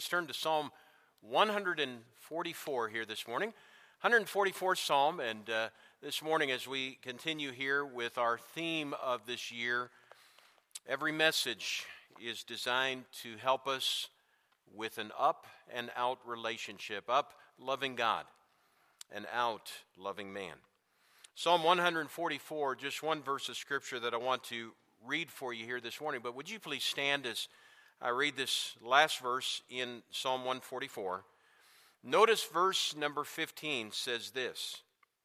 Turn to Psalm 144 here this morning. 144th Psalm, and this morning as we continue here with our theme of this year, every message is designed to help us with an up and out relationship, up loving God and out loving man. Psalm 144, just one verse of scripture that I want to read for you here this morning, but would you please stand as I read this last verse in Psalm 144. Notice verse number 15 says this: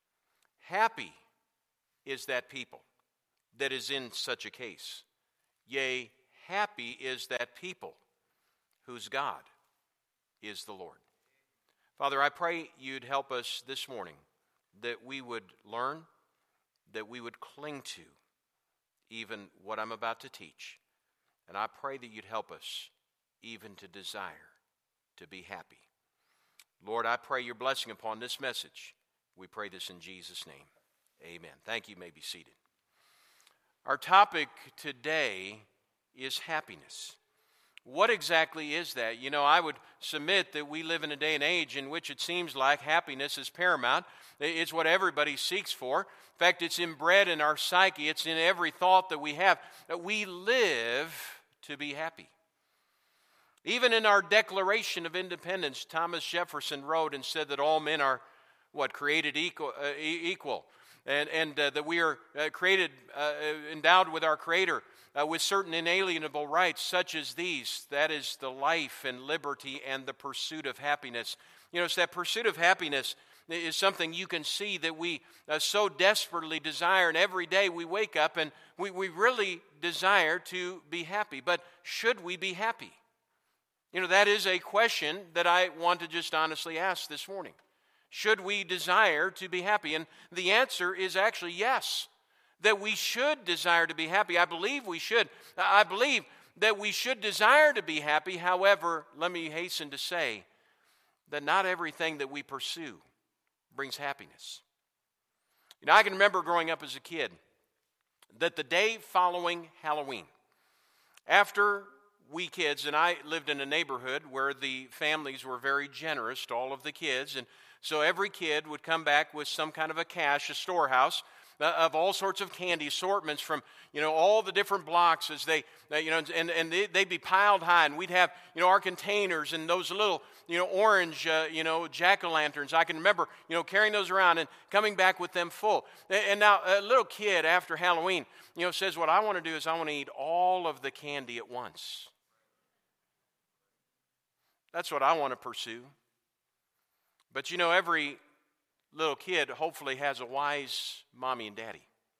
"Happy is that people that is in such a case. Yea, happy is that people whose God is the Lord." Father, I pray you'd help us this morning, that we would learn, that we would cling to even what I'm about to teach. And I pray that you'd help us even to desire to be happy. Lord, I pray your blessing upon this message. We pray this in Jesus' name. Amen. Thank you. You may be seated. Our topic today is happiness. What exactly is that? You know, I would submit that we live in a day and age in which it seems like happiness is paramount. It's what everybody seeks for. In fact, it's inbred in our psyche. It's in every thought that we have, that we live to be happy. Even in our Declaration of Independence, Thomas Jefferson wrote and said that all men are, created equal. And that we are created, endowed with our Creator, with certain inalienable rights such as these. That is the life and liberty and the pursuit of happiness. You know, it's that pursuit of happiness is something you can see that we so desperately desire. And every day we wake up and we really desire to be happy. But should we be happy? You know, that is a question that I want to just honestly ask this morning. Should we desire to be happy? And the answer is actually yes, that we should desire to be happy. I believe we should. I believe that we should desire to be happy. However, let me hasten to say that not everything that we pursue brings happiness. You know, I can remember growing up as a kid that the day following Halloween, after we kids, and I lived in a neighborhood where the families were very generous to all of the kids, and so every kid would come back with some kind of a cache, a storehouse of all sorts of candy assortments from, you know, all the different blocks as they, you know, and they'd be piled high, and we'd have, you know, our containers and those little, you know, orange, jack-o'-lanterns. I can remember, you know, carrying those around and coming back with them full. And now a little kid after Halloween, you know, says, what I want to do is I want to eat all of the candy at once. That's what I want to pursue. But you know, every little kid hopefully has a wise mommy and daddy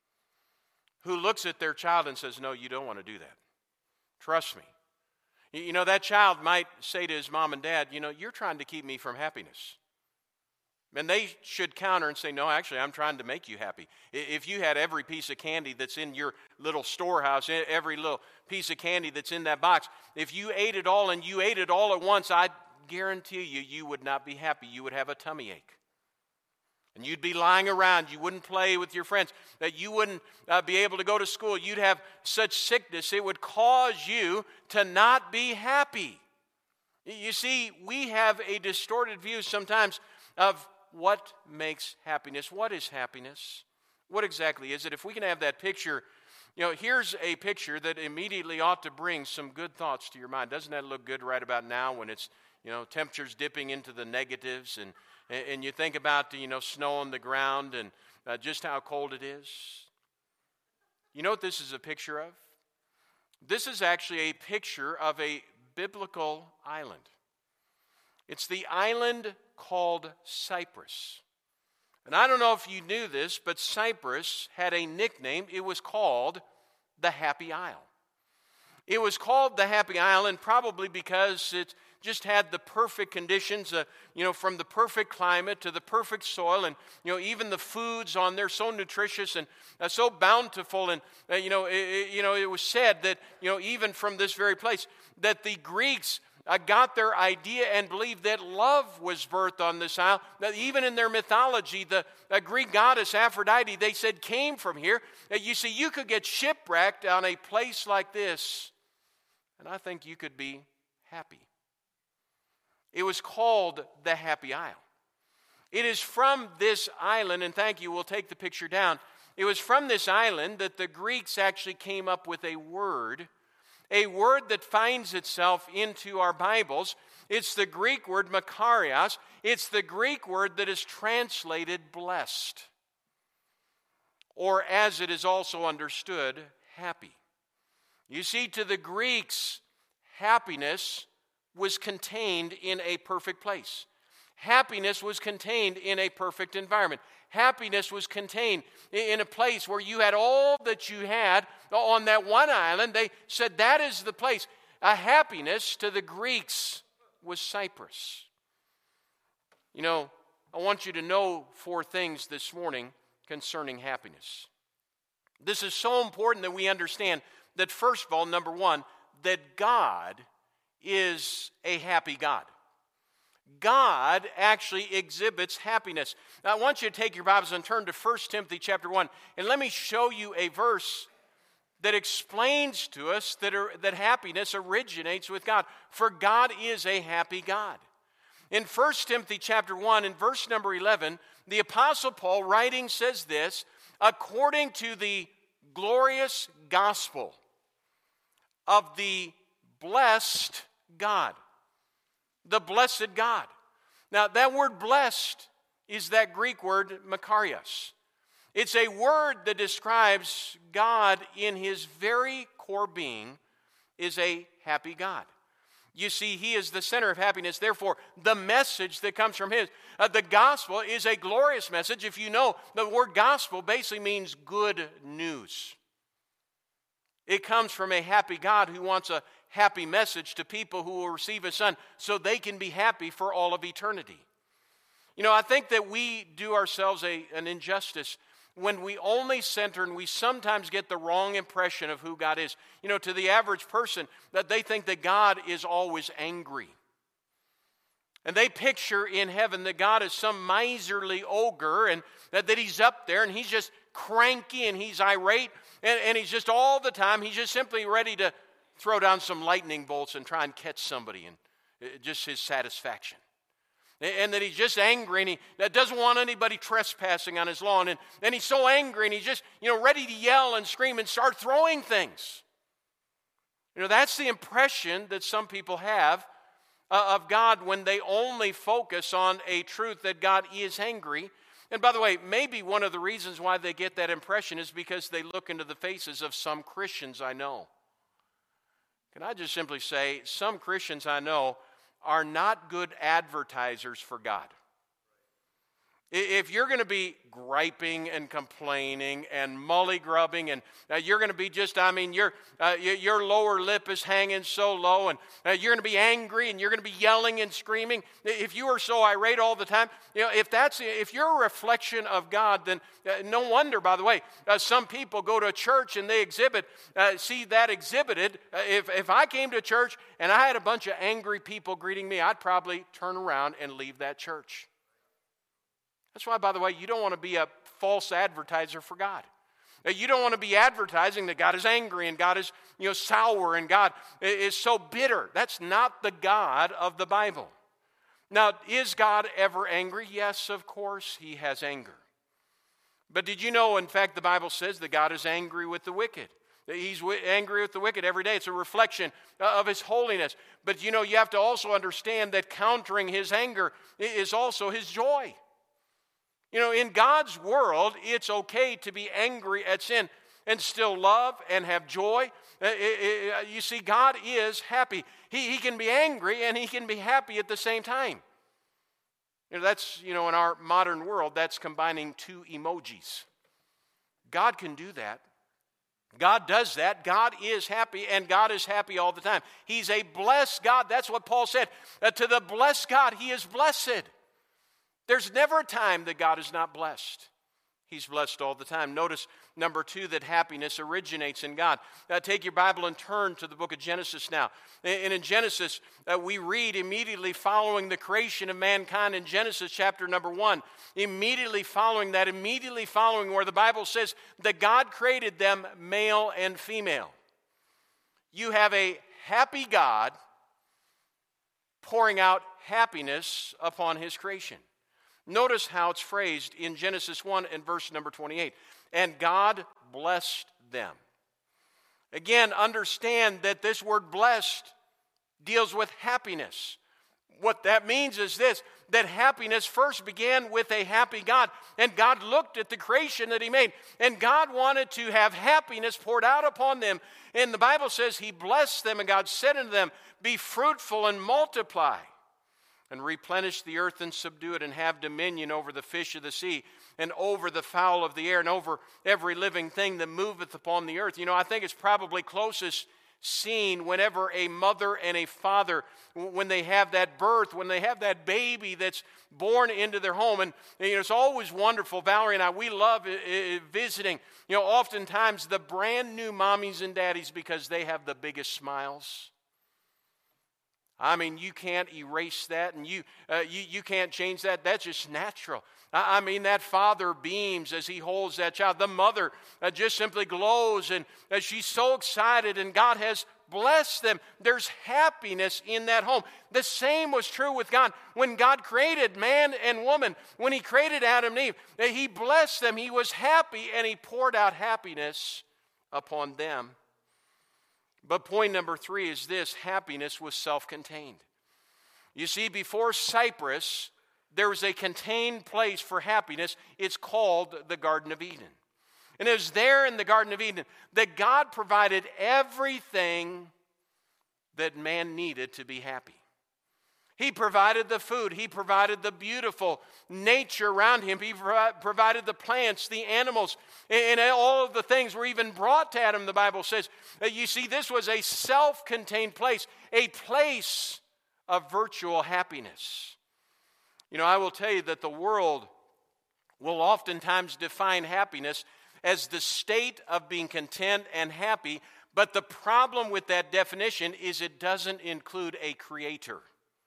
who looks at their child and says, no, you don't want to do that. Trust me. You know, that child might say to his mom and dad, you know, you're trying to keep me from happiness. And they should counter and say, no, actually, I'm trying to make you happy. If you had every piece of candy that's in your little storehouse, every little piece of candy that's in that box, if you ate it all and you ate it all at once, I guarantee you, you would not be happy. You would have a tummy ache. And you'd be lying around. You wouldn't play with your friends. That you wouldn't be able to go to school. You'd have such sickness. It would cause you to not be happy. You see, we have a distorted view sometimes of what makes happiness. What is happiness? What exactly is it? If we can have that picture, you know, here's a picture that immediately ought to bring some good thoughts to your mind. Doesn't that look good right about now when it's, you know, temperatures dipping into the negatives and you think about the, you know, snow on the ground and just how cold it is? You know what this is a picture of? This is actually a picture of a biblical island. It's the island called Cyprus. And I don't know if you knew this, but Cyprus had a nickname. It was called the Happy Isle. It was called the Happy Isle, and probably because it just had the perfect conditions, from the perfect climate to the perfect soil, and even the foods on there so nutritious and so bountiful, and it was said that even from this very place that the Greeks got their idea and believed that love was birthed on this isle. That even in their mythology, the Greek goddess Aphrodite, they said, came from here. You see, you could get shipwrecked on a place like this, and I think you could be happy. It was called the Happy Isle. It is from this island, and thank you, we'll take the picture down. It was from this island that the Greeks actually came up with a word that finds itself into our Bibles. It's the Greek word makarios. It's the Greek word that is translated blessed, or as it is also understood, happy. You see, to the Greeks, happiness was contained in a perfect place. Happiness was contained in a perfect environment. Happiness was contained in a place where you had all that you had on that one island. They said that is the place. A happiness to the Greeks was Cyprus. You know, I want you to know 4 things this morning concerning happiness. This is so important that we understand that, first of all, number 1, that God is a happy God. God actually exhibits happiness. Now, I want you to take your Bibles and turn to 1 Timothy chapter 1, and let me show you a verse that explains to us that happiness originates with God. For God is a happy God. In 1 Timothy chapter 1, in verse number 11, the Apostle Paul writing says this, according to the glorious gospel of the blessed God. The blessed God. Now, that word blessed is that Greek word makarios. It's a word that describes God in his very core being is a happy God. You see, he is the center of happiness. Therefore, the message that comes from the gospel is a glorious message. If you know, the word gospel basically means good news. It comes from a happy God who wants a happy message to people who will receive his Son so they can be happy for all of eternity. You know, I think that we do ourselves an injustice when we only center, and we sometimes get the wrong impression of who God is. You know, to the average person, that they think that God is always angry. And they picture in heaven that God is some miserly ogre, and that he's up there and he's just cranky and he's irate, and he's just all the time, he's just simply ready to throw down some lightning bolts and try and catch somebody, and just his satisfaction. And that he's just angry, and he doesn't want anybody trespassing on his lawn. And he's so angry, and he's just, ready to yell and scream and start throwing things. That's the impression that some people have of God when they only focus on a truth that God is angry. And by the way, maybe one of the reasons why they get that impression is because they look into the faces of some Christians I know. Can I just simply say, some Christians I know are not good advertisers for God. If you're going to be griping and complaining and mully-grubbing, and you're going to be just, your lower lip is hanging so low, and you're going to be angry, and you're going to be yelling and screaming. If you are so irate all the time, if you're a reflection of God, then no wonder, by the way, some people go to a church and they see that exhibited. If I came to church and I had a bunch of angry people greeting me, I'd probably turn around and leave that church. That's why, by the way, you don't want to be a false advertiser for God. You don't want to be advertising that God is angry and God is, sour and God is so bitter. That's not the God of the Bible. Now, is God ever angry? Yes, of course, he has anger. But did you know, in fact, the Bible says that God is angry with the wicked. He's angry with the wicked every day. It's a reflection of his holiness. But, you have to also understand that countering his anger is also his joy. In God's world, it's okay to be angry at sin and still love and have joy. You see, God is happy. He can be angry and he can be happy at the same time. That's, in our modern world, that's combining 2 emojis. God can do that. God does that. God is happy, and God is happy all the time. He's a blessed God. That's what Paul said. To the blessed God, he is blessed. There's never a time that God is not blessed. He's blessed all the time. Notice, number 2, that happiness originates in God. Now, take your Bible and turn to the book of Genesis now. And in Genesis, we read immediately following the creation of mankind in Genesis chapter number 1. Immediately following where the Bible says that God created them male and female. You have a happy God pouring out happiness upon his creation. Notice how it's phrased in Genesis 1 and verse number 28. And God blessed them. Again, understand that this word blessed deals with happiness. What that means is this, that happiness first began with a happy God. And God looked at the creation that he made. And God wanted to have happiness poured out upon them. And the Bible says he blessed them, and God said unto them, be fruitful and multiply, and replenish the earth and subdue it, and have dominion over the fish of the sea, and over the fowl of the air, and over every living thing that moveth upon the earth. You know, I think it's probably closest seen whenever a mother and a father, when they have that birth, when they have that baby that's born into their home. And you know, it's always wonderful. Valerie and I, we love visiting, you know, oftentimes the brand new mommies and daddies, because they have the biggest smiles. I mean, you can't erase that, and you can't change that. That's just natural. I mean, that father beams as he holds that child. The mother just simply glows, and she's so excited, and God has blessed them. There's happiness in that home. The same was true with God. When God created man and woman, when he created Adam and Eve, he blessed them. He was happy, and he poured out happiness upon them. But point number 3 is this: happiness was self-contained. You see, before Cyprus, there was a contained place for happiness. It's called the Garden of Eden. And it was there in the Garden of Eden that God provided everything that man needed to be happy. He provided the food. He provided the beautiful nature around him. He provided the plants, the animals, and all of the things were even brought to Adam, the Bible says. You see, this was a self-contained place, a place of virtual happiness. You know, I will tell you that the world will oftentimes define happiness as the state of being content and happy, but the problem with that definition is it doesn't include a creator.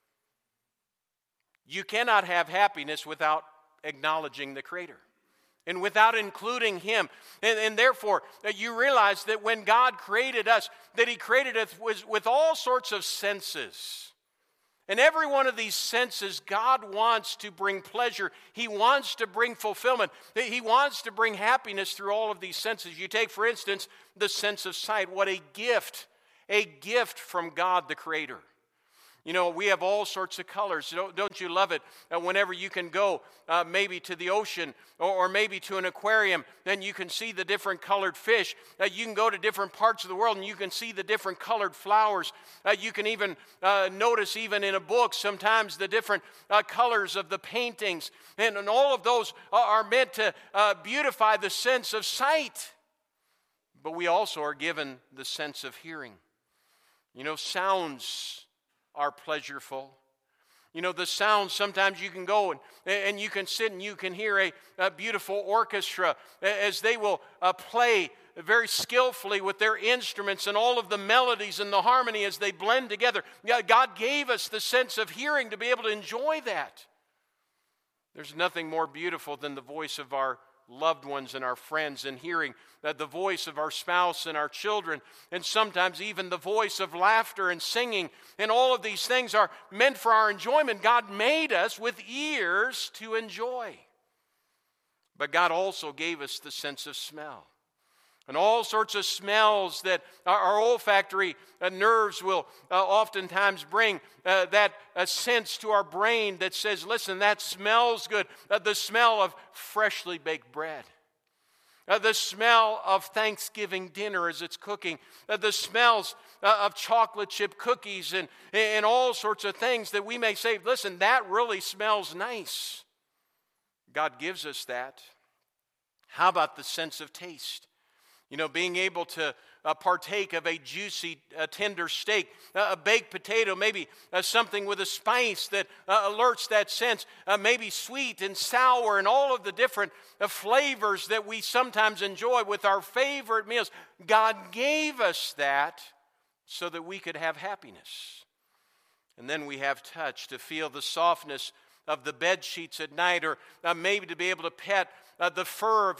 You cannot have happiness without acknowledging the Creator and without including Him. And therefore, you realize that when God created us, that He created us with all sorts of senses. And every one of these senses, God wants to bring pleasure. He wants to bring fulfillment. He wants to bring happiness through all of these senses. You take, for instance, the sense of sight. What a gift from God the Creator. You know, we have all sorts of colors. Don't you love it? Whenever you can go maybe to the ocean or maybe to an aquarium, then you can see the different colored fish. You can go to different parts of the world and you can see the different colored flowers. You can even notice, even in a book, sometimes the different colors of the paintings. And all of those are meant to beautify the sense of sight. But we also are given the sense of hearing. You know, sounds are pleasureful. You know, the sounds, sometimes you can go and you can sit and you can hear a beautiful orchestra as they will play very skillfully with their instruments and all of the melodies and the harmony as they blend together. God gave us the sense of hearing to be able to enjoy that. There's nothing more beautiful than the voice of our loved ones and our friends, and hearing the voice of our spouse and our children, and sometimes even the voice of laughter and singing. And all of these things are meant for our enjoyment. God made us with ears to enjoy. But God also gave us the sense of smell. And all sorts of smells that our olfactory nerves will oftentimes bring that sense to our brain that says, listen, that smells good. The smell of freshly baked bread. The smell of Thanksgiving dinner as it's cooking. The smells of chocolate chip cookies and all sorts of things that we may say, listen, that really smells nice. God gives us that. How about the sense of taste? You know, being able to partake of a juicy, tender steak, a baked potato, maybe something with a spice that alerts that sense, maybe sweet and sour and all of the different flavors that we sometimes enjoy with our favorite meals. God gave us that so that we could have happiness. And then we have touch, to feel the softness of the bed sheets at night, or maybe to be able to pet the fur of your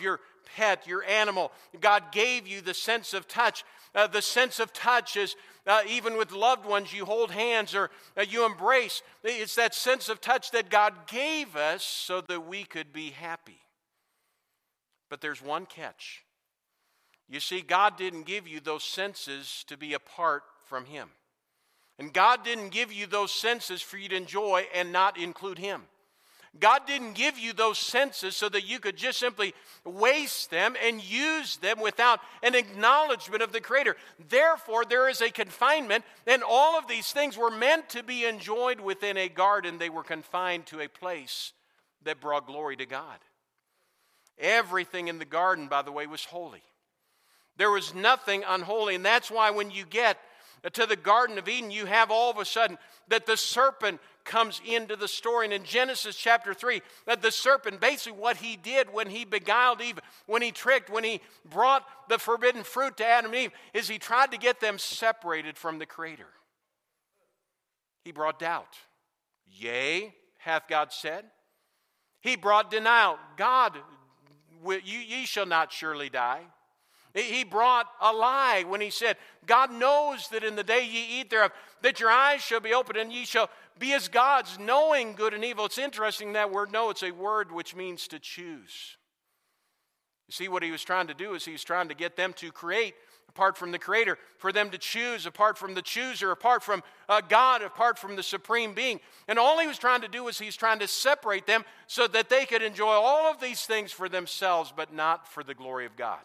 pet, your animal. God gave you the sense of touch. The sense of touch is even with loved ones, you hold hands or you embrace. It's that sense of touch that God gave us so that we could be happy. But there's one catch. You see, God didn't give you those senses to be apart from Him. And God didn't give you those senses for you to enjoy and not include Him. God didn't give you those senses so that you could just simply waste them and use them without an acknowledgement of the Creator. Therefore, there is a confinement, and all of these things were meant to be enjoyed within a garden. They were confined to a place that brought glory to God. Everything in the garden, by the way, was holy. There was nothing unholy, and that's why when you get to the Garden of Eden, you have all of a sudden that the serpent comes into the story. And in Genesis chapter 3, that the serpent, basically what he did when he beguiled Eve, when he tricked, when he brought the forbidden fruit to Adam and Eve, is he tried to get them separated from the Creator. He brought doubt. Yea, hath God said? He brought denial. God, ye shall not surely die. He brought a lie when he said, God knows that in the day ye eat thereof, that your eyes shall be opened and ye shall be as gods, knowing good and evil. It's interesting that word know. It's a word which means to choose. You see, what he was trying to do is he was trying to get them to create apart from the Creator, for them to choose apart from the chooser, apart from God, apart from the supreme being. And all he was trying to do was he's trying to separate them so that they could enjoy all of these things for themselves, but not for the glory of God.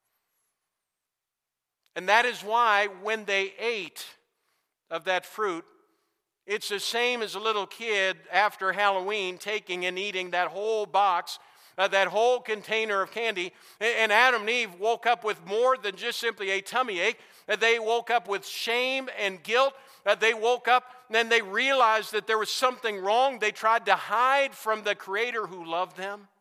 And that is why when they ate of that fruit, it's the same as a little kid after Halloween taking and eating that whole box, that whole container of candy. And Adam and Eve woke up with more than just simply a tummy ache. They woke up with shame and guilt. They woke up and then they realized that there was something wrong. They tried to hide from the Creator who loved them.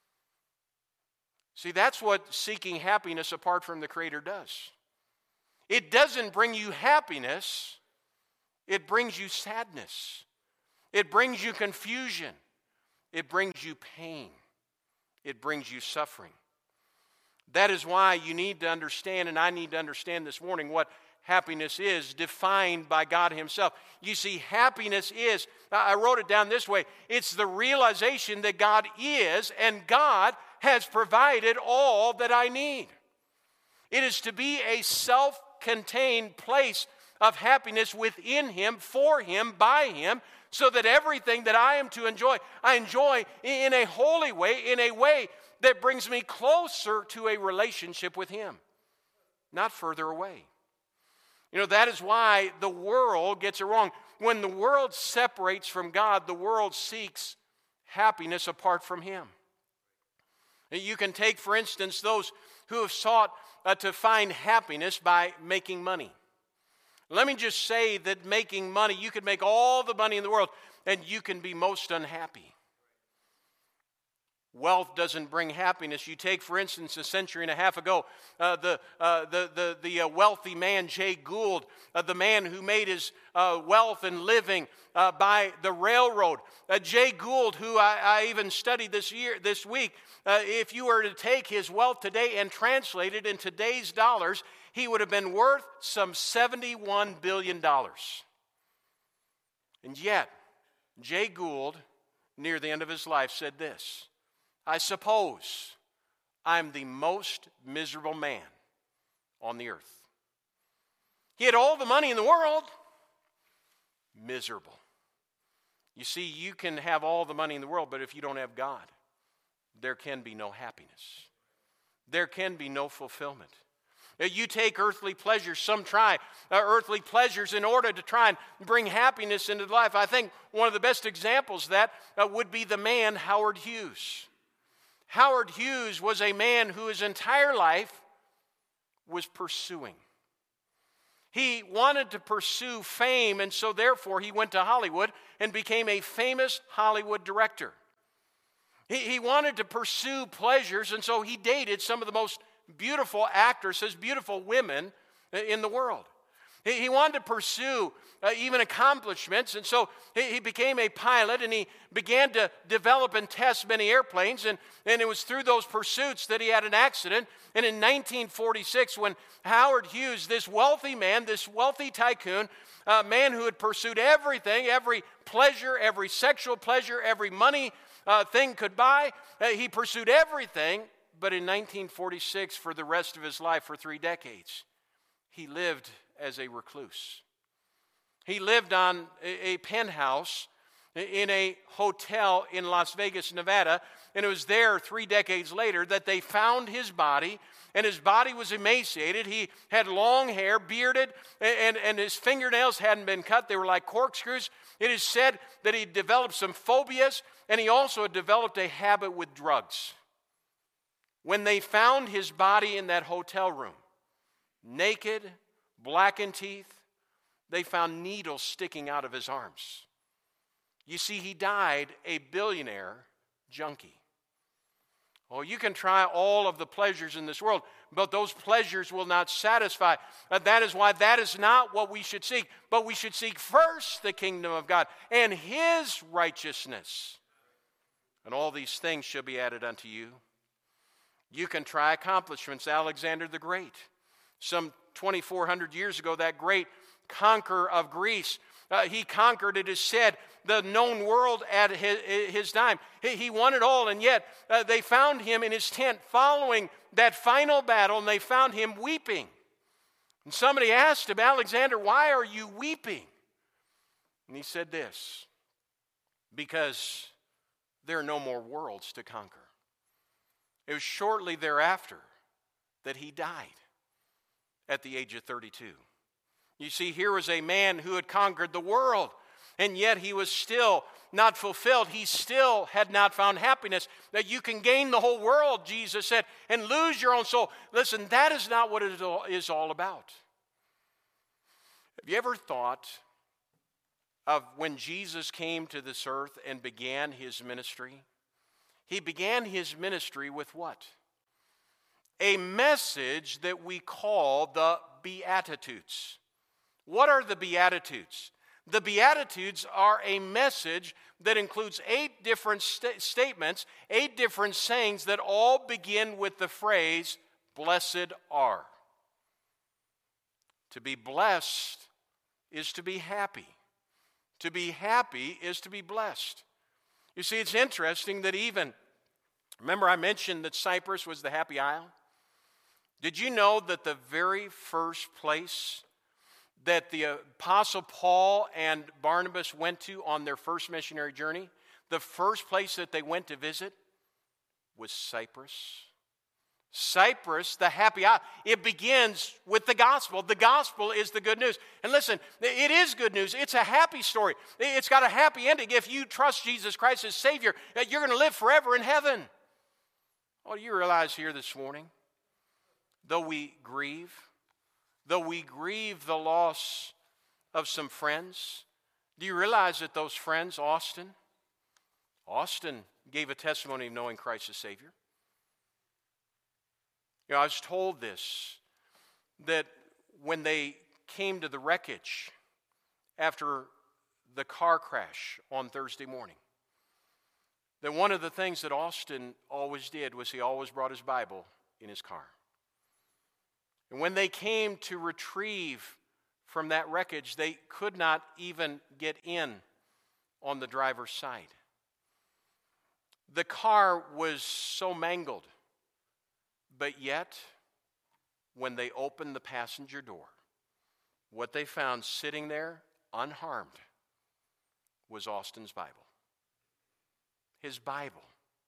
See, that's what seeking happiness apart from the Creator does. It doesn't bring you happiness. It brings you sadness. It brings you confusion. It brings you pain. It brings you suffering. That is why you need to understand, and I need to understand this morning, what happiness is defined by God Himself. You see, happiness is, I wrote it down this way, it's the realization that God is and God has provided all that I need. It is to be a self-contained place of happiness within Him, for Him, by Him, so that everything that I am to enjoy, I enjoy in a holy way, in a way that brings me closer to a relationship with Him, not further away. You know, that is why the world gets it wrong. When the world separates from God, the world seeks happiness apart from Him. You can take, for instance, those who have sought to find happiness by making money. Let me just say that making money, you could make all the money in the world, and you can be most unhappy. Wealth doesn't bring happiness. You take, for instance, a century and a half ago, the wealthy man Jay Gould, the man who made his wealth and living by the railroad. Jay Gould, who I even studied this week, if you were to take his wealth today and translate it in today's dollars, he would have been worth some $71 billion. And yet, Jay Gould, near the end of his life, said this: I suppose I'm the most miserable man on the earth. He had all the money in the world. Miserable. You see, you can have all the money in the world, but if you don't have God, there can be no happiness. There can be no fulfillment. You take earthly pleasures. Some try earthly pleasures in order to try and bring happiness into life. I think one of the best examples of that would be the man Howard Hughes. Howard Hughes was a man who his entire life was pursuing. He wanted to pursue fame, and so therefore he went to Hollywood and became a famous Hollywood director. He wanted to pursue pleasures, and so he dated some of the most beautiful actresses, beautiful women in the world. He wanted to pursue even accomplishments, and so he became a pilot, and he began to develop and test many airplanes, and it was through those pursuits that he had an accident. And in 1946, when Howard Hughes, this wealthy man, this wealthy tycoon, a man who had pursued everything, every pleasure, every sexual pleasure, every money thing could buy, he pursued everything, but in 1946, for the rest of his life, for 3 decades, he lived as a recluse. He lived on a penthouse in a hotel in Las Vegas, Nevada, and it was there 3 decades later that they found his body, and his body was emaciated. He had long hair, bearded, and his fingernails hadn't been cut. They were like corkscrews. It is said that he developed some phobias, and he also had developed a habit with drugs. When they found his body in that hotel room, naked, blackened teeth, they found needles sticking out of his arms. You see, he died a billionaire junkie. Oh, you can try all of the pleasures in this world, but those pleasures will not satisfy. That is why that is not what we should seek, but we should seek first the kingdom of God and His righteousness. And all these things shall be added unto you. You can try accomplishments. Alexander the Great, some 2,400 years ago, that great conqueror of Greece, he conquered, it is said, the known world at his time. He won it all, and yet they found him in his tent following that final battle, and they found him weeping. And somebody asked him, Alexander, why are you weeping? And he said this, because there are no more worlds to conquer. It was shortly thereafter that he died at the age of 32. You see, here was a man who had conquered the world, and yet he was still not fulfilled. He still had not found happiness. That you can gain the whole world, Jesus said, and lose your own soul. Listen, that is not what it is all about. Have you ever thought of when Jesus came to this earth and began his ministry? He began his ministry with what? A message that we call the Beatitudes. What are the Beatitudes? The Beatitudes are a message that includes 8 different statements, 8 different sayings that all begin with the phrase, blessed are. To be blessed is to be happy. To be happy is to be blessed. You see, it's interesting that remember I mentioned that Cyprus was the happy isle? Did you know that the very first place that the Apostle Paul and Barnabas went to on their first missionary journey, the first place that they went to visit was Cyprus? Cyprus, the happy isle, it begins with the gospel. The gospel is the good news. And listen, it is good news. It's a happy story. It's got a happy ending. If you trust Jesus Christ as Savior, you're going to live forever in heaven. Oh, do you realize here this morning, though we grieve the loss of some friends, do you realize that those friends, Austin gave a testimony of knowing Christ as Savior? You know, I was told this, that when they came to the wreckage after the car crash on Thursday morning, that one of the things that Austin always did was he always brought his Bible in his car. And when they came to retrieve from that wreckage, they could not even get in on the driver's side. The car was so mangled, but yet, when they opened the passenger door, what they found sitting there unharmed was Austin's Bible. His Bible,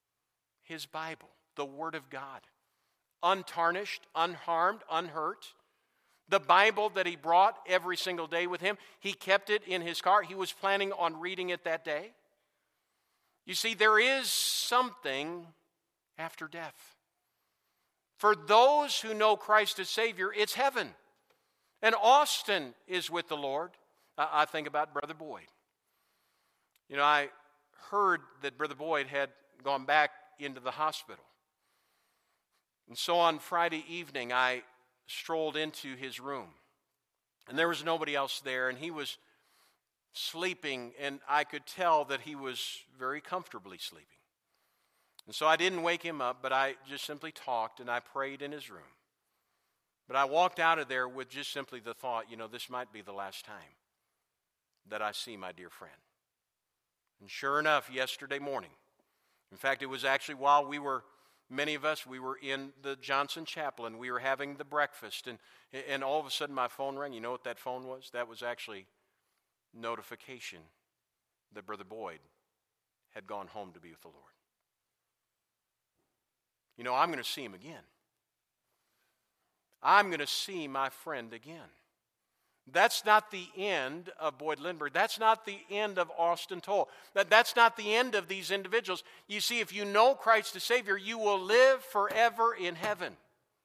the Word of God. Untarnished, unharmed, unhurt. The Bible that he brought every single day with him, he kept it in his car. He was planning on reading it that day. You see, there is something after death. For those who know Christ as Savior, it's heaven. And Austin is with the Lord. I think about Brother Boyd. You know, I heard that Brother Boyd had gone back into the hospital. And so on Friday evening, I strolled into his room. And there was nobody else there, and he was sleeping, and I could tell that he was very comfortably sleeping. And so I didn't wake him up, but I just simply talked, and I prayed in his room. But I walked out of there with just simply the thought, this might be the last time that I see my dear friend. And sure enough, yesterday morning, in fact, it was actually while many of us, we were in the Johnson Chapel, and we were having the breakfast, and all of a sudden my phone rang. You know what that phone was? That was actually notification that Brother Boyd had gone home to be with the Lord. I'm going to see him again. I'm going to see my friend again. That's not the end of Boyd Lindbergh. That's not the end of Austin Toll. That's not the end of these individuals. You see, if you know Christ as Savior, you will live forever in heaven.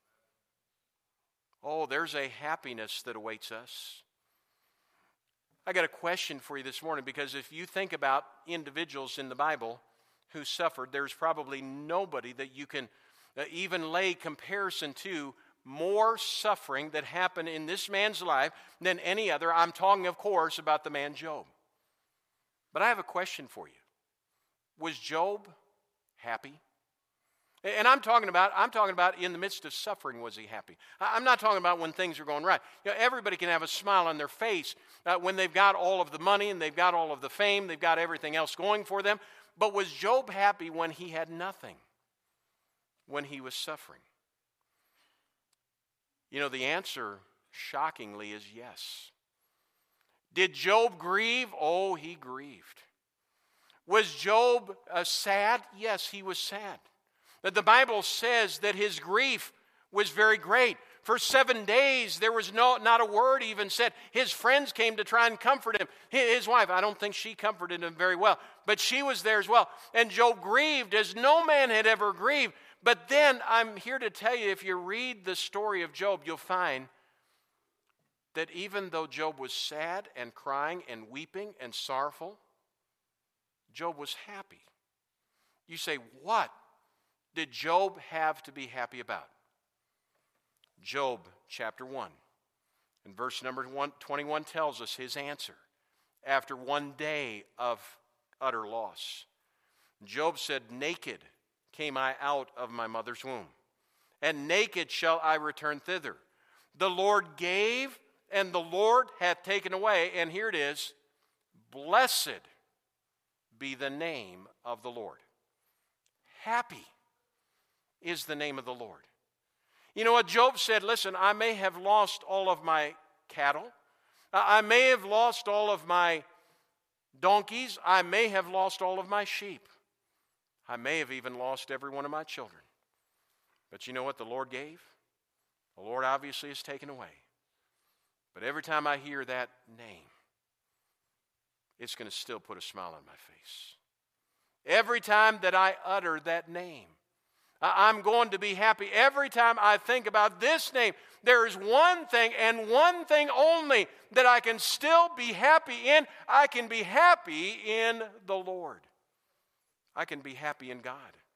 Oh, there's a happiness that awaits us. I got a question for you this morning, because if you think about individuals in the Bible who suffered, there's probably nobody that you can even lay comparison to more suffering that happened in this man's life than any other. I'm talking, of course, about the man Job. But I have a question for you. Was Job happy? And I'm talking about in the midst of suffering, was he happy? I'm not talking about when things are going right. Everybody can have a smile on their face when they've got all of the money and they've got all of the fame, they've got everything else going for them. But was Job happy when he had nothing? When he was suffering? The answer, shockingly, is yes. Did Job grieve? Oh, he grieved. Was Job sad? Yes, he was sad. But the Bible says that his grief was very great. For 7 days, there was not a word even said. His friends came to try and comfort him. His wife, I don't think she comforted him very well, but she was there as well. And Job grieved as no man had ever grieved. But then I'm here to tell you, if you read the story of Job, you'll find that even though Job was sad and crying and weeping and sorrowful, Job was happy. You say, what did Job have to be happy about? Job chapter 1 and verse number 21 tells us his answer after 1 day of utter loss. Job said, naked came I out of my mother's womb, and naked shall I return thither. The Lord gave, and the Lord hath taken away. And here it is, blessed be the name of the Lord. Happy is the name of the Lord. You know what Job said? Listen, I may have lost all of my cattle. I may have lost all of my donkeys. I may have lost all of my sheep. I may have even lost every one of my children. But you know what the Lord gave? The Lord obviously has taken away. But every time I hear that name, it's going to still put a smile on my face. Every time that I utter that name, I'm going to be happy. Every time I think about this name, there is one thing and one thing only that I can still be happy in. I can be happy in the Lord. I can be happy in God.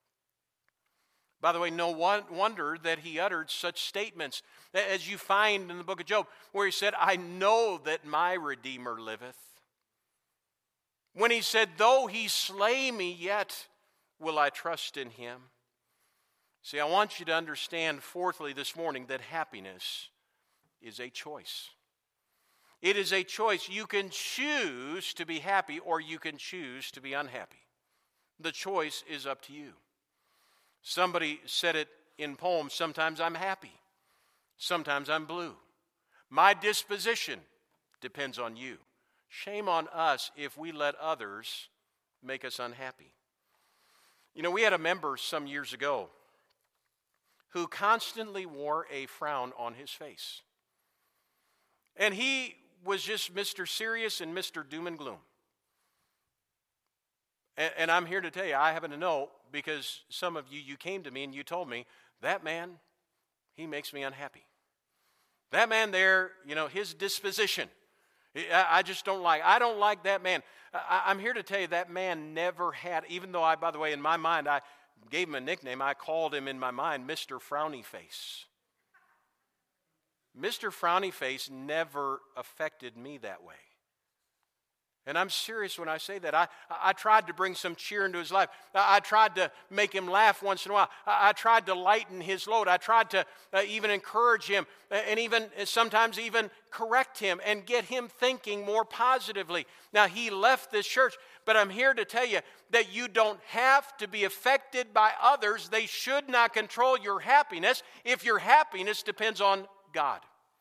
By the way, no wonder that he uttered such statements as you find in the book of Job, where he said, I know that my Redeemer liveth. When he said, though he slay me, yet will I trust in him. See, I want you to understand, fourthly, this morning, that happiness is a choice. It is a choice. You can choose to be happy, or you can choose to be unhappy. The choice is up to you. Somebody said it in poems, sometimes I'm happy, sometimes I'm blue. My disposition depends on you. Shame on us if we let others make us unhappy. We had a member some years ago who constantly wore a frown on his face. And he was just Mr. Serious and Mr. Doom and Gloom. And I'm here to tell you, I happen to know, because some of you came to me and you told me, that man, he makes me unhappy. That man there, his disposition, I just don't like. I don't like that man. I'm here to tell you that man never had, even though by the way, in my mind, I gave him a nickname. I called him in my mind Mr. Frowny Face. Mr. Frowny Face never affected me that way. And I'm serious when I say that. I tried to bring some cheer into his life. I tried to make him laugh once in a while. I tried to lighten his load. I tried to even encourage him and even sometimes even correct him and get him thinking more positively. Now, he left this church, but I'm here to tell you that you don't have to be affected by others. They should not control your happiness if your happiness depends on God.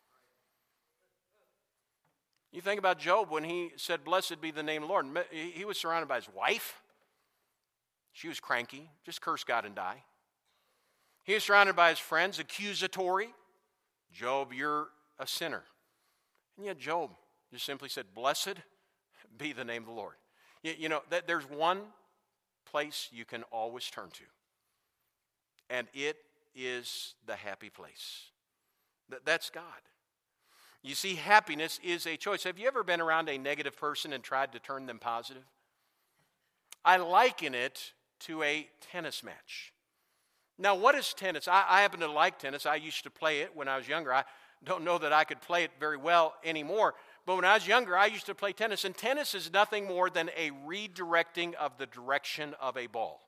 You think about Job when he said, "Blessed be the name of the Lord." He was surrounded by his wife. She was cranky. Just curse God and die. He was surrounded by his friends, accusatory. "Job, you're a sinner." And yet Job just simply said, "Blessed be the name of the Lord." You know, that there's one place you can always turn to. And it is the happy place. That's God. You see, happiness is a choice. Have you ever been around a negative person and tried to turn them positive? I liken it to a tennis match. Now, what is tennis? I happen to like tennis. I used to play it when I was younger. I don't know that I could play it very well anymore. But when I was younger, I used to play tennis. And tennis is nothing more than a redirecting of the direction of a ball.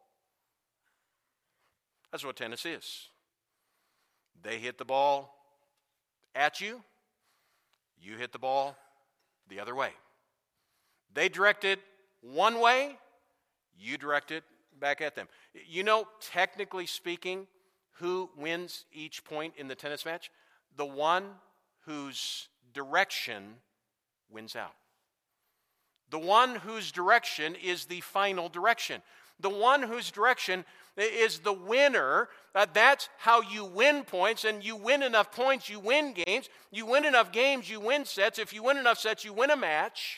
That's what tennis is. They hit the ball at you. You hit the ball the other way. They direct it one way, you direct it back at them. You know, technically speaking, who wins each point in the tennis match? The one whose direction wins out. The one whose direction is the final direction. The one whose direction is the winner. That's how you win points, and you win enough points, you win games. You win enough games, you win sets. If you win enough sets, you win a match.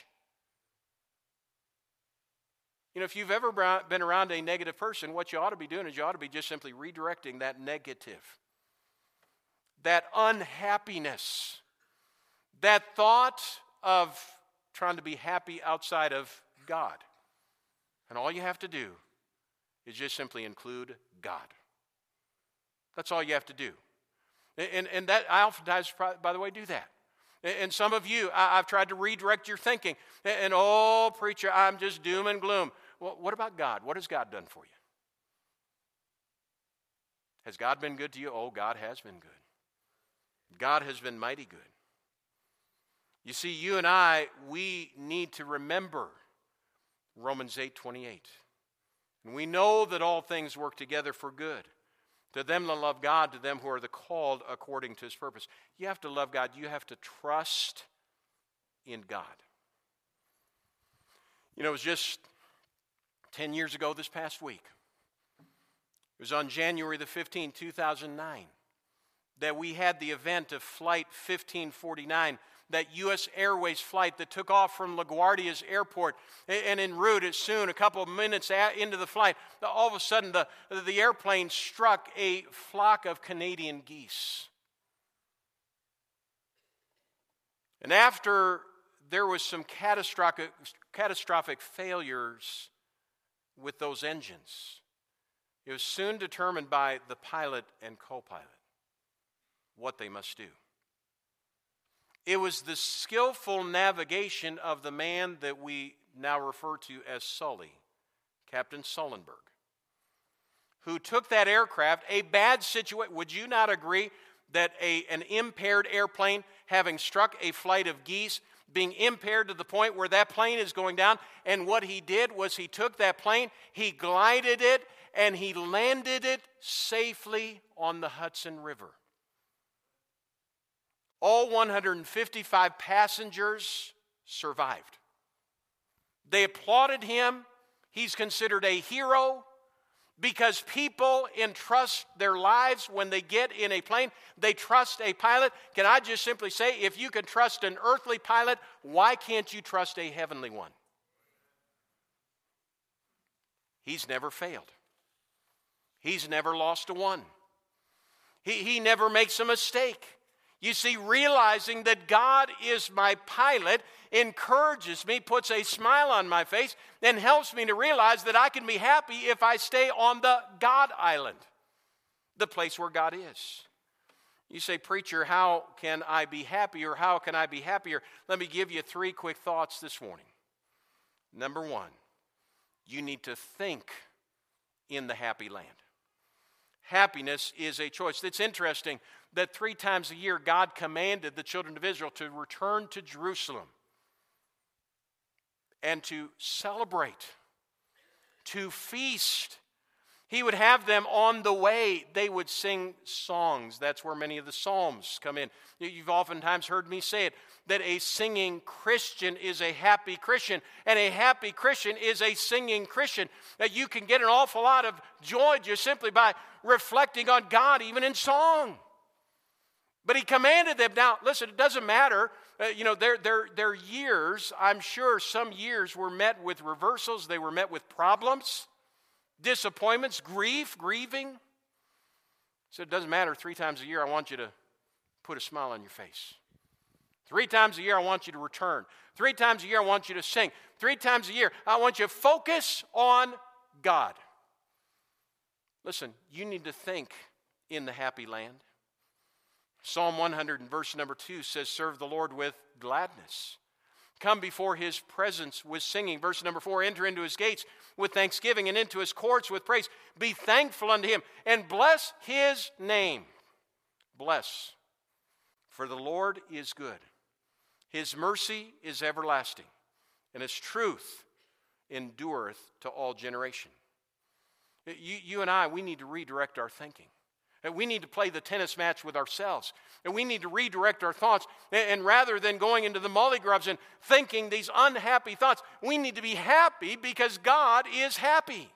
You know, if you've ever been around a negative person, what you ought to be doing is you ought to be just simply redirecting that negative, that unhappiness, that thought of trying to be happy outside of God. And all you have to do is just simply include God. That's all you have to do. And that I oftentimes, by the way, do that. And some of you, I've tried to redirect your thinking. And, oh, preacher, I'm just doom and gloom. Well, what about God? What has God done for you? Has God been good to you? Oh, God has been good. God has been mighty good. You see, you and I, we need to remember Romans 8:28. And we know that all things work together for good, to them that love God, to them who are the called according to his purpose. You have to love God. You have to trust in God. You know, it was just 10 years ago this past week. It was on January the 15th, 2009, that we had the event of Flight 1549, that U.S. Airways flight that took off from LaGuardia's airport. And en route, as soon, a couple of minutes into the flight, all of a sudden the airplane struck a flock of Canadian geese. And after there was some catastrophic failures with those engines, it was soon determined by the pilot and co-pilot what they must do. It was the skillful navigation of the man that we now refer to as Sully, Captain Sullenberg, who took that aircraft, a bad situation. Would you not agree that an impaired airplane having struck a flight of geese, being impaired to the point where that plane is going down, and what he did was he took that plane, he glided it, and he landed it safely on the Hudson River. All 155 passengers survived. They applauded him. He's considered a hero because people entrust their lives when they get in a plane. They trust a pilot. Can I just simply say, if you can trust an earthly pilot, why can't you trust a heavenly one? He's never failed. He's never lost a one. He never makes a mistake. You see, realizing that God is my pilot encourages me, puts a smile on my face, and helps me to realize that I can be happy if I stay on the God island, the place where God is. You say, preacher, how can I be happy, or how can I be happier? Let me give you 3 quick thoughts this morning. Number 1, you need to think in the happy land. Happiness is a choice. It's interesting that 3 times a year God commanded the children of Israel to return to Jerusalem and to celebrate, to feast. He would have them on the way. They would sing songs. That's where many of the Psalms come in. You've oftentimes heard me say it, that a singing Christian is a happy Christian, and a happy Christian is a singing Christian. That you can get an awful lot of joy just simply by reflecting on God, even in song. But he commanded them. Now, listen, it doesn't matter. Their years, I'm sure some years were met with reversals. They were met with problems, disappointments, grieving. So it doesn't matter. 3 times a year, I want you to put a smile on your face. 3 times a year, I want you to return. 3 times a year, I want you to sing. 3 times a year, I want you to focus on God. Listen, you need to think in the happy land. Psalm 100 and verse number 2 says, serve the Lord with gladness. Come before his presence with singing. Verse number 4, enter into his gates with thanksgiving and into his courts with praise. Be thankful unto him and bless his name. Bless. For the Lord is good. His mercy is everlasting, and his truth endureth to all generation. You and I, we need to redirect our thinking. We need to play the tennis match with ourselves. And we need to redirect our thoughts. And rather than going into the molly grubs and thinking these unhappy thoughts, we need to be happy because God is happy.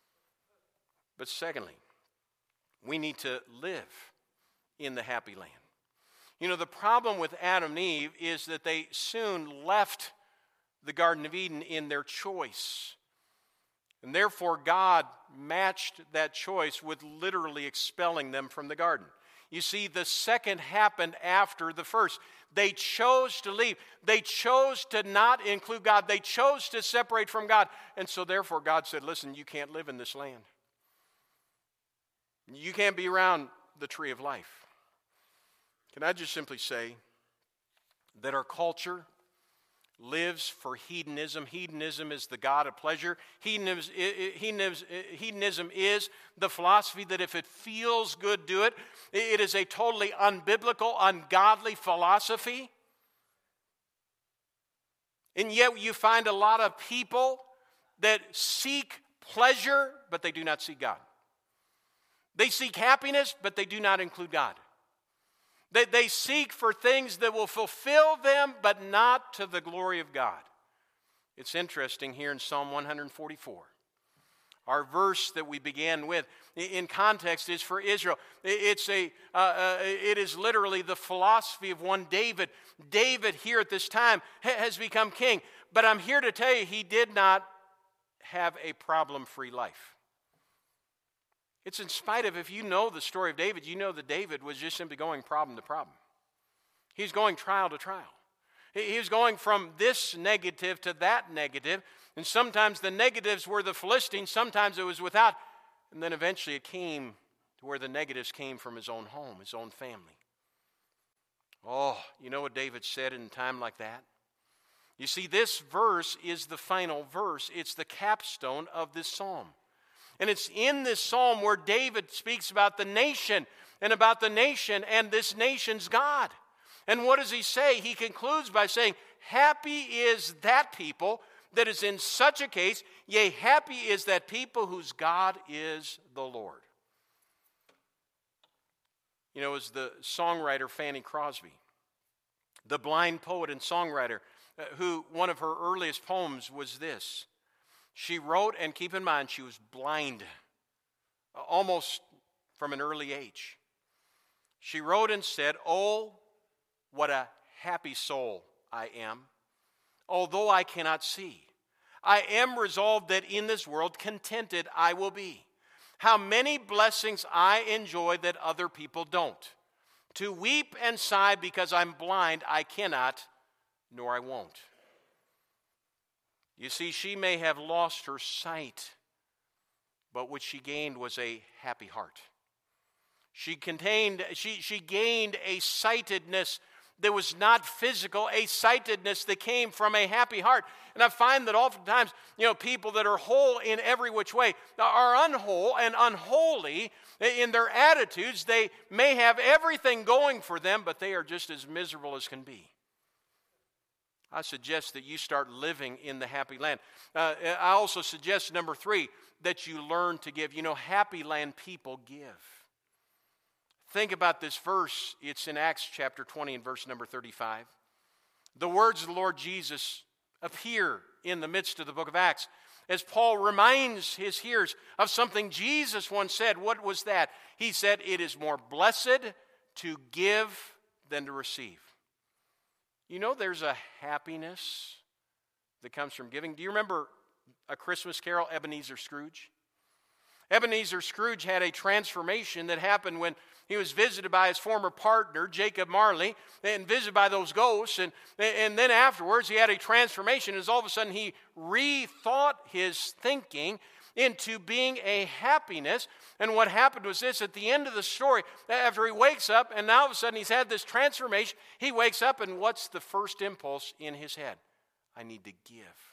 But secondly, we need to live in the happy land. You know, the problem with Adam and Eve is that they soon left the Garden of Eden in their choice. And therefore, God matched that choice with literally expelling them from the garden. You see, the second happened after the first. They chose to leave. They chose to not include God. They chose to separate from God. And so therefore, God said, listen, you can't live in this land. You can't be around the tree of life. Can I just simply say that our culture lives for hedonism. Hedonism is the god of pleasure. Hedonism is the philosophy that if it feels good, do it. It is a totally unbiblical, ungodly philosophy. And yet you find a lot of people that seek pleasure, but they do not seek God. They seek happiness, but they do not include God. They seek for things that will fulfill them, but not to the glory of God. It's interesting here in Psalm 144. Our verse that we began with, in context, is for Israel. It is literally the philosophy of one David. David here at this time has become king. But I'm here to tell you, he did not have a problem-free life. It's in spite of, if you know the story of David, you know that David was just simply going problem to problem. He's going trial to trial. He was going from this negative to that negative, and sometimes the negatives were the Philistines, sometimes it was without, and then eventually it came to where the negatives came from his own home, his own family. Oh, you know what David said in a time like that? You see, this verse is the final verse. It's the capstone of this psalm. And it's in this psalm where David speaks about the nation and this nation's God. And what does he say? He concludes by saying, happy is that people that is in such a case, yea, happy is that people whose God is the Lord. You know, it was the songwriter Fanny Crosby, the blind poet and songwriter, who one of her earliest poems was this. She wrote, and keep in mind, she was blind, almost from an early age. She wrote and said, oh, what a happy soul I am, although I cannot see. I am resolved that in this world contented I will be. How many blessings I enjoy that other people don't. To weep and sigh because I'm blind, I cannot, nor I won't. You see, she may have lost her sight, but what she gained was a happy heart. She gained a sightedness that was not physical, a sightedness that came from a happy heart. And I find that oftentimes, people that are whole in every which way are unwhole and unholy in their attitudes. They may have everything going for them, but they are just as miserable as can be. I suggest that you start living in the happy land. I also suggest, number 3, that you learn to give. Happy land people give. Think about this verse. It's in Acts chapter 20 and verse number 35. The words of the Lord Jesus appear in the midst of the book of Acts as Paul reminds his hearers of something Jesus once said. What was that? He said, "It is more blessed to give than to receive." There's a happiness that comes from giving. Do you remember A Christmas Carol, Ebenezer Scrooge? Ebenezer Scrooge had a transformation that happened when he was visited by his former partner, Jacob Marley, and visited by those ghosts. And then afterwards, he had a transformation as all of a sudden he rethought his thinking into being a happiness. And what happened was this: at the end of the story, after he wakes up, and now all of a sudden he's had this transformation, he wakes up, and what's the first impulse in his head? I need to give.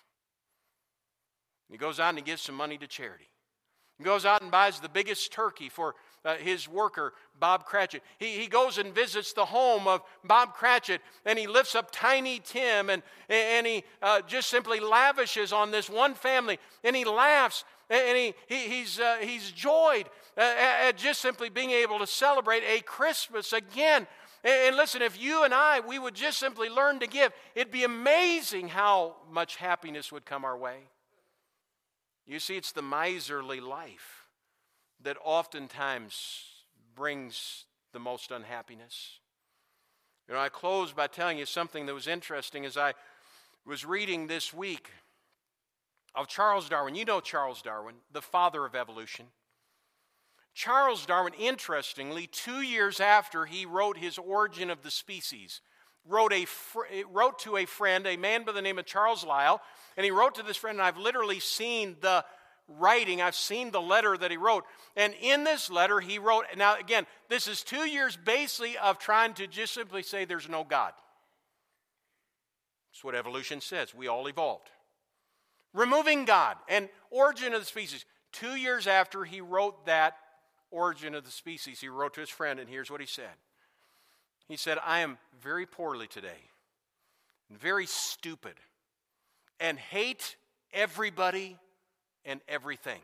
He goes out and he gives some money to charity. He goes out and buys the biggest turkey for his worker, Bob Cratchit. He goes and visits the home of Bob Cratchit, and he lifts up Tiny Tim, and he just simply lavishes on this one family, and he laughs, and he's joyed at just simply being able to celebrate a Christmas again. And listen, if you and we would just simply learn to give, it'd be amazing how much happiness would come our way. You see, it's the miserly life that oftentimes brings the most unhappiness. I close by telling you something that was interesting as I was reading this week of Charles Darwin. You know Charles Darwin, the father of evolution. Charles Darwin, interestingly, 2 years after he wrote his Origin of the Species, wrote to a friend, a man by the name of Charles Lyell, and he wrote to this friend, and I've literally seen the writing, I've seen the letter that he wrote. And in this letter he wrote, now again, this is 2 years basically of trying to just simply say there's no God. That's what evolution says. We all evolved. Removing God and Origin of the Species. 2 years after he wrote that Origin of the Species, he wrote to his friend, and here's what he said. He said, "I am very poorly today, and very stupid, and hate everybody and everything."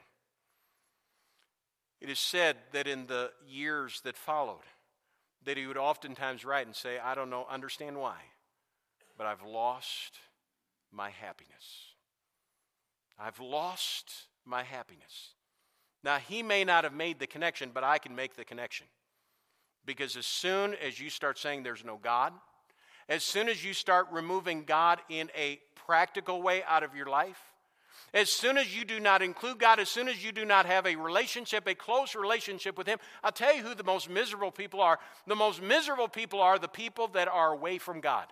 It is said that in the years that followed, that he would oftentimes write and say, "I don't understand why, but I've lost my happiness. I've lost my happiness." Now, he may not have made the connection, but I can make the connection. Because as soon as you start saying there's no God, as soon as you start removing God in a practical way out of your life, as soon as you do not include God, as soon as you do not have a relationship, a close relationship with Him, I'll tell you who the most miserable people are. The most miserable people are the people that are away from God.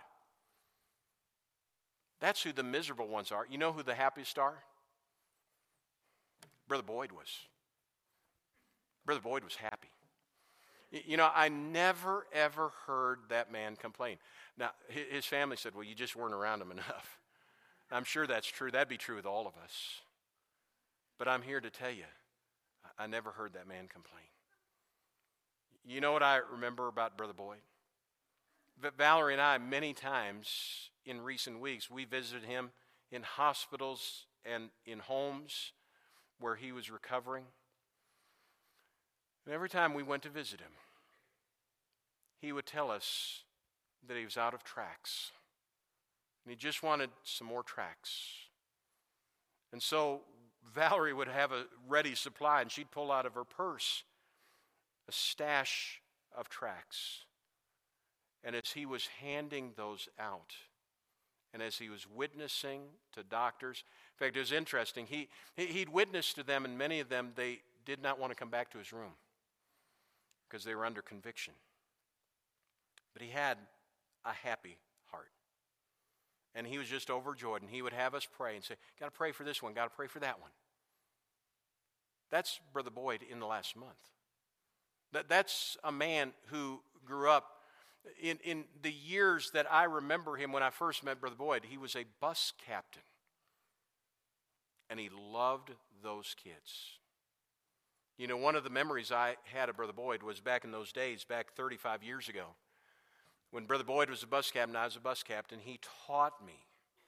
That's who the miserable ones are. You know who the happiest are? Brother Boyd was. Brother Boyd was happy. I never, ever heard that man complain. Now, his family said, "Well, you just weren't around him enough." I'm sure that's true. That'd be true with all of us. But I'm here to tell you, I never heard that man complain. You know what I remember about Brother Boyd? Valerie and I, many times in recent weeks, we visited him in hospitals and in homes where he was recovering. And every time we went to visit him, he would tell us that he was out of tracts. And he just wanted some more tracts. And so Valerie would have a ready supply, and she'd pull out of her purse a stash of tracts. And as he was handing those out, and as he was witnessing to doctors, in fact, it was interesting, he'd witnessed to them, and many of them, they did not want to come back to his room because they were under conviction. But he had a happy heart. And he was just overjoyed, and he would have us pray and say, "Got to pray for this one, got to pray for that one." That's Brother Boyd in the last month. That's a man who grew up in the years that I remember him when I first met Brother Boyd. He was a bus captain, and he loved those kids. You know, one of the memories I had of Brother Boyd was back in those days, back 35 years ago. When Brother Boyd was a bus captain, I was a bus captain, he taught me.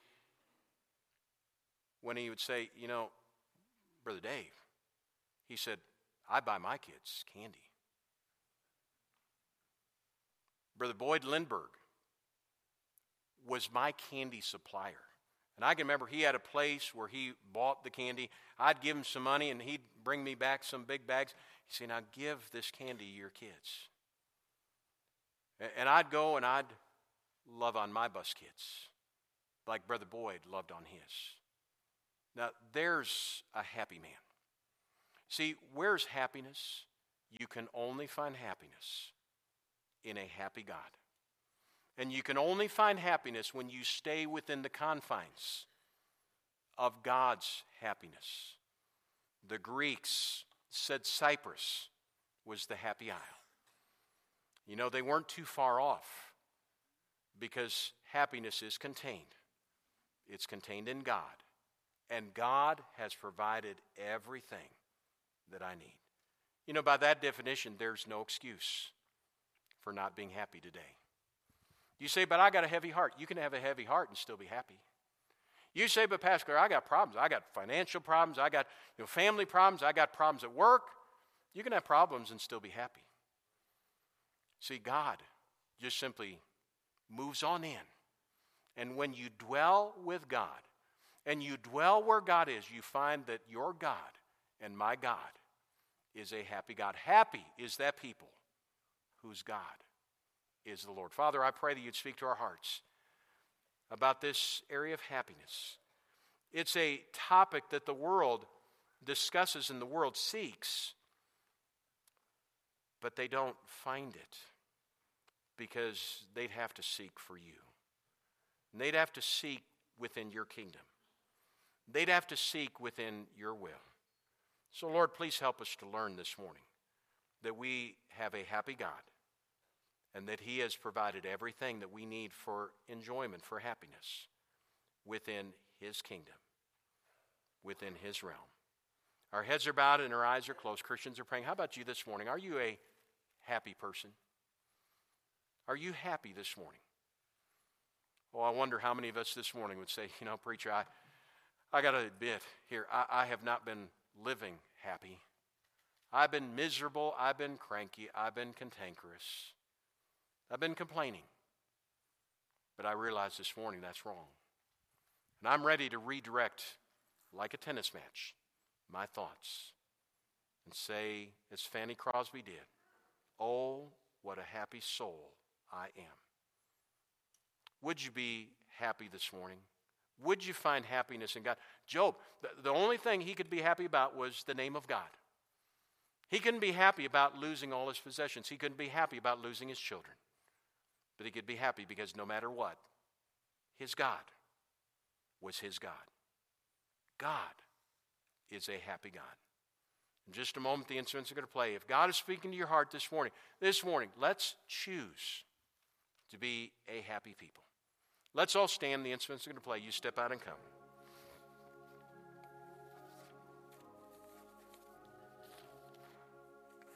When he would say, you know, Brother Dave, he said, I buy my kids candy. Brother Boyd Lindbergh was my candy supplier. And I can remember he had a place where he bought the candy. I'd give him some money, and he'd bring me back some big bags. He'd say, now give this candy to your kids. And I'd go and I'd love on my bus kids like Brother Boyd loved on his. Now, there's a happy man. See, where's happiness? You can only find happiness in a happy God. And you can only find happiness when you stay within the confines of God's happiness. The Greeks said Cyprus was the happy isle. You know, they weren't too far off because happiness is contained. It's contained in God. And God has provided everything that I need. You know, by that definition, there's no excuse for not being happy today. You say, but I got a heavy heart. You can have a heavy heart and still be happy. You say, but Pastor, I got problems. I got financial problems. I got family problems. I got problems at work. You can have problems and still be happy. See, God just simply moves on in. And when you dwell with God, and you dwell where God is, you find that your God and my God is a happy God. Happy is that people whose God is the Lord. Father, I pray that you'd speak to our hearts about this area of happiness. It's a topic that the world discusses and the world seeks, but they don't find it because they'd have to seek for you. And they'd have to seek within your kingdom. They'd have to seek within your will. So, Lord, please help us to learn this morning that we have a happy God and that He has provided everything that we need for enjoyment, for happiness within His kingdom, within His realm. Our heads are bowed and our eyes are closed. Christians are praying. How about you this morning? Are you a happy person? Are you happy this morning? Oh, I wonder how many of us this morning would say, you know, preacher, I got to admit here, I have not been living happy. I've been miserable. I've been cranky. I've been cantankerous. I've been complaining. But I realize this morning that's wrong. And I'm ready to redirect, like a tennis match, my thoughts and say, as Fanny Crosby did, oh, what a happy soul I am. Would you be happy this morning? Would you find happiness in God? Job, the only thing he could be happy about was the name of God. He couldn't be happy about losing all his possessions. He couldn't be happy about losing his children. But he could be happy because no matter what, his God was his God. God is a happy God. In just a moment, the instruments are going to play. If God is speaking to your heart this morning, let's choose to be a happy people. Let's all stand. The instruments are going to play. You step out and come.